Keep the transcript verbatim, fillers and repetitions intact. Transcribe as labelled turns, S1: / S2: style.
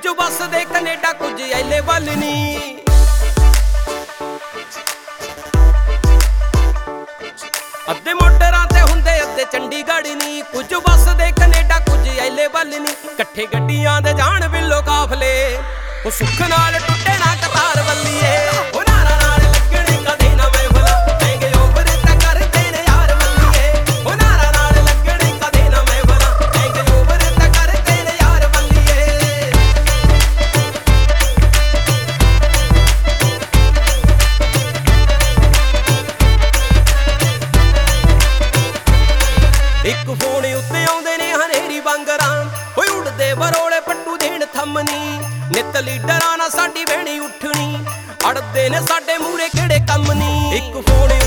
S1: ਕੁਝ ਵਸਦੇ ਕੈਨੇਡਾ ਕੁਝ ਐਲੇ ਵੱਲ ਨੀ। ਅੱਧੇ ਮੋਟਰਾਂ ਤੇ ਹੁੰਦੇ ਅੱਧੇ ਚੰਡੀਗੜ੍ਹ ਨੀ, ਕੁਝ ਵਸਦੇ ਕੈਨੇਡਾ ਕੁਝ ਐਲੇ ਵੱਲ ਨੀ। ਇਕੱਠੇ ਗੱਡੀਆਂ ਦੇ ਜਾਣ ਬਿੱਲੋ ਕਾਫਲੇ, ਉਹ ਸੁੱਖ ਨਾਲ ਟੁੱਟੇ ਨਾ ਕਤਾਰ ਵੱਲੀਏ। ਉਹ ਨਾਰਾ ਨਾਲ ਲੱਗਣੇ ਕਦੇ ਨਾ ਮੈਂ ਭੁਲਾ, ਮਹਿੰਗੇ ਓਵਰ ਤਾਂ ਕਰਦੇ ਨੇ ਯਾਰ ਵੱਲੀਏ। ਉਹ ਨਾਰਾ ਨਾਲ ਲੱਗਣੇ ਕਦੇ ਨਾ ਮੈਂ ਭੁਲਾ, ਮਹਿੰਗੇ ਓਵਰ ਤਾਂ ਕਰਦੇ ਨੇ ਯਾਰ ਵੱਲੀਏ। ਇੱਕ ਫੋਨ ਉੱਤੇ ਆਉਂਦੇ ਨੇ ਹਨੇਰੀ ਵਾਂਗਰਾਂ, ਹੋਏ ਉੜਦੇ ਬਰੋਲੇ ਪੱਟੂ ਦੇਣ ਥੰਮਨੀ। ਨਿੱਤ ਲੀਡਰਾਂ ਨਾਲ ਸਾਡੀ ਬਹਿਣੀ ਉੱਠਣੀ, ਅੜਦੇ ਨੇ ਸਾਡੇ ਮੂਹਰੇ ਕਿਹੜੇ ਕੰਮ ਨੀ। ਇੱਕ ਫੋਨ